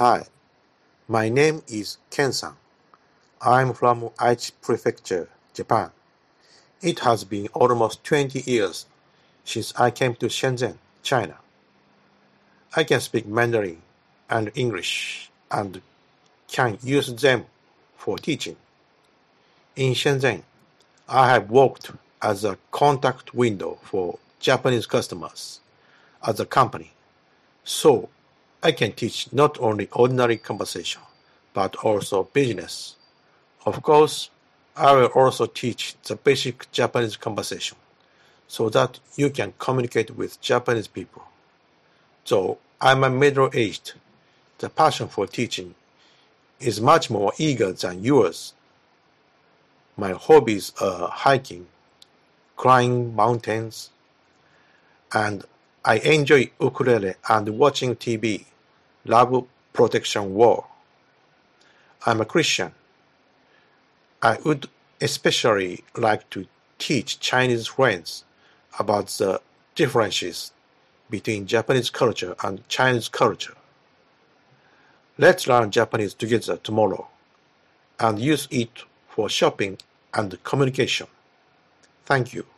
Hi, my name is Ken-san. I'm from Aichi Prefecture, Japan. It has been almost 20 years since I came to Shenzhen, China. I can speak Mandarin and English and can use them for teaching. In Shenzhen, I have worked as a contact window for Japanese customers at the company, so I can teach not only ordinary conversation, but also business. Of course, I will also teach the basic Japanese conversation so that you can communicate with Japanese people. Though I'm a middle-aged, the passion for teaching is much more eager than yours. My hobbies are hiking, climbing mountains, and I enjoy ukulele and watching TV, Love Protection War. I'm a Christian. I would especially like to teach Chinese friends about the differences between Japanese culture and Chinese culture. Let's learn Japanese together tomorrow and use it for shopping and communication. Thank you.